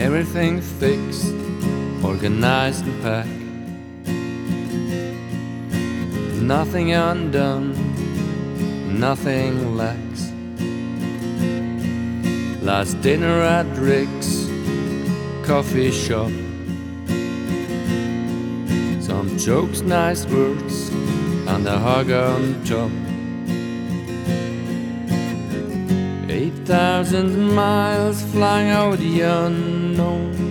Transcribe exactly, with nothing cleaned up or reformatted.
everything fixed, organized and packed. Nothing undone, nothing lacks. Last dinner at Rick's coffee shop. Some jokes, nice words, and a hug on top. Eight thousand miles flying over the unknown.